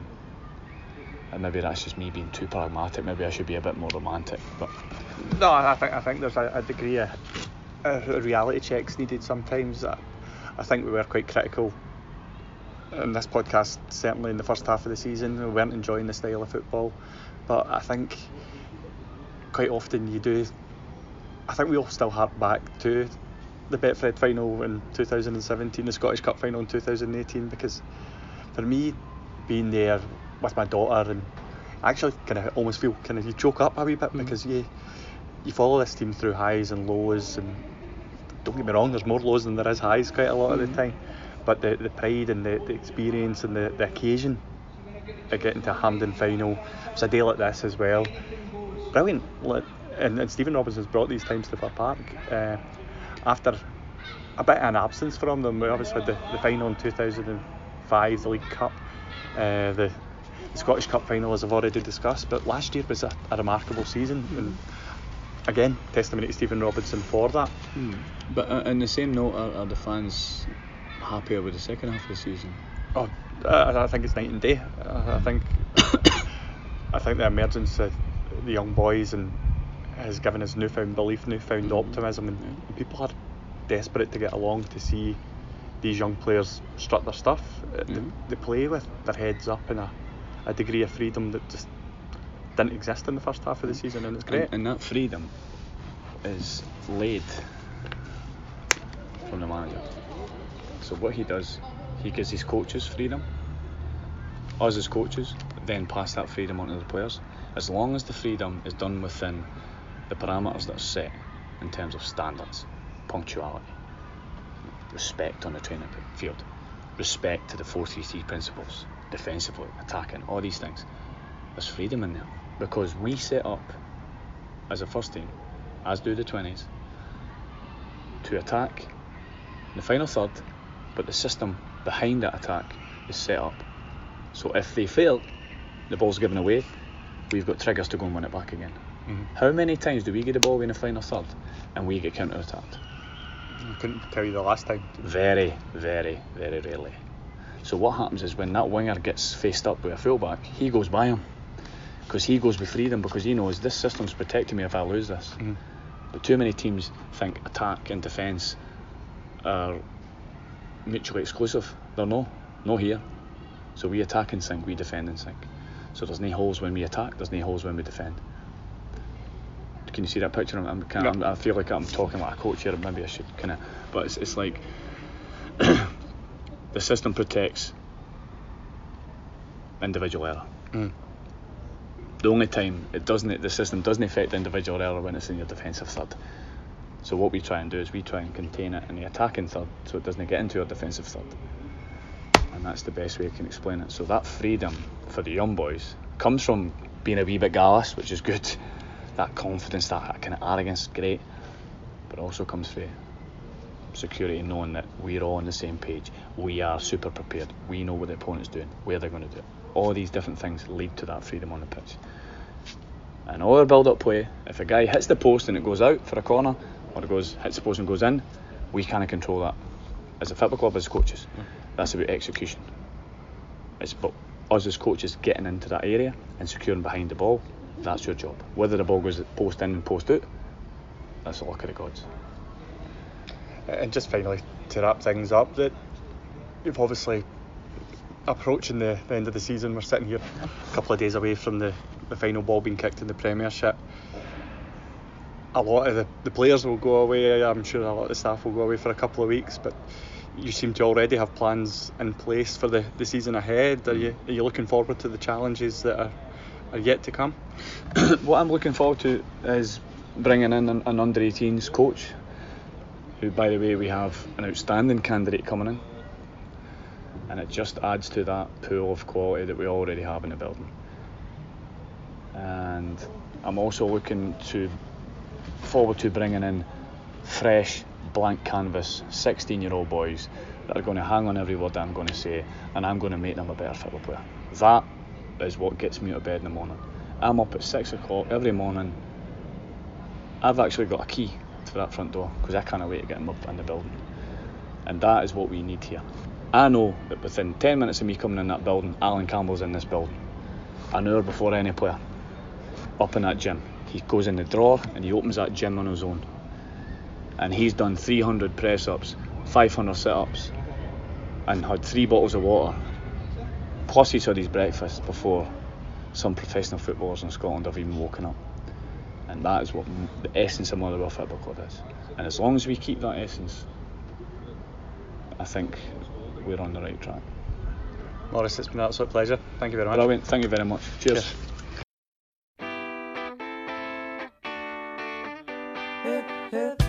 maybe that's just me being too pragmatic. Maybe I should be a bit more romantic. But no, I think there's a degree of reality checks needed sometimes. I think we were quite critical in this podcast, certainly in the first half of the season. We weren't enjoying the style of football, but I think quite often you do. I think we all still hark back to the Betfred final in 2017, the Scottish Cup final in 2018, because for me, being there with my daughter, and I actually kind of almost feel you choke up a wee bit, because you follow this team through highs and lows, and don't get me wrong, there's more lows than there is highs quite a lot of the time, but the pride and the experience and the occasion of getting to a Hampden final, it's a day like this as well, brilliant. And Stephen Robinson's brought these times to Fir Park after a bit of an absence from them. We obviously had the final in 2005, the League Cup, the Scottish Cup final, as I've already discussed, but last year was a remarkable season, and again, testimony to Stephen Robinson for that. But on the same note, are the fans happier with the second half of the season? Oh, I think it's night and day. I think the emergence of the young boys has given us newfound belief, newfound optimism, and people are desperate to get along to see these young players strut their stuff. They play with their heads up in a degree of freedom that just didn't exist in the first half of the season, and it's great. And that freedom is laid from the manager. So what he does, he gives his coaches freedom. Us as coaches then pass that freedom on to the players, as long as the freedom is done within the parameters that are set in terms of standards, punctuality, respect on the training field, respect to the 4-3-3 principles, defensively, attacking, all these things. There's freedom in there, because we set up as a first team, as do the 20s, to attack in the final third, but the system behind that attack is set up. So if they fail, the ball's given away, we've got triggers to go and win it back again. How many times do we get the ball in the final third and we get counter-attacked? I couldn't tell you the last time. Very, very, very rarely. So what happens is, when that winger gets faced up with a fullback, he goes by him, because he goes with freedom, because he knows this system's protecting me if I lose this. But too many teams think attack and defence are mutually exclusive. They're no here. So we attack in sync, we defend in sync. So there's no holes when we attack, there's no holes when we defend. Can you see that picture? I feel like I'm talking like a coach here, maybe I should but it's like the system protects individual error. The only time the system doesn't affect individual error when it's in your defensive third. So what we try and do is we try and contain it in the attacking third, so it doesn't get into our defensive third. And that's the best way I can explain it. So that freedom for the young boys comes from being a wee bit gallus, which is good. That confidence, that kind of arrogance, great. But also comes from security, knowing that we're all on the same page. We are super prepared. We know what the opponent's doing, where they're going to do it. All these different things lead to that freedom on the pitch. And all our build-up play, if a guy hits the post and it goes out for a corner, or it hits the post and goes in, we can't control that. As a football club, as coaches, that's about execution. It's about us as coaches getting into that area and securing behind the ball. That's your job. Whether the ball goes post in and post out, that's the luck of the gods. And just finally, to wrap things up, that you've obviously approaching the end of the season. We're sitting here a couple of days away from the final ball being kicked in the Premiership. A lot of the players will go away. I'm sure a lot of the staff will go away for a couple of weeks, but you seem to already have plans in place for the season ahead. Are you looking forward to the challenges that are yet to come? What I'm looking forward to is bringing in an under-18s coach, who, by the way, we have an outstanding candidate coming in, and it just adds to that pool of quality that we already have in the building. And I'm also looking forward to bringing in fresh, blank canvas 16-year-old boys that are going to hang on every word I'm going to say, and I'm going to make them a better football player. That is what gets me out of bed in the morning. I'm up at 6 o'clock every morning. I've actually got a key to that front door because I can't wait to get them up in the building, and that is what we need here. I know that within 10 minutes of me coming in that building, Alan Campbell's in this building an hour before any player, up in that gym. He goes in the drawer and he opens that gym on his own, and he's done 300 press-ups, 500 sit-ups, and had 3 bottles of water, plus he's had his breakfast before some professional footballers in Scotland have even woken up. And that is what the essence of Motherwell Football Club is. And as long as we keep that essence, I think we're on the right track. Maurice, it's been an absolute pleasure. Thank you very much. Brilliant. Thank you very much. Cheers. Cheers.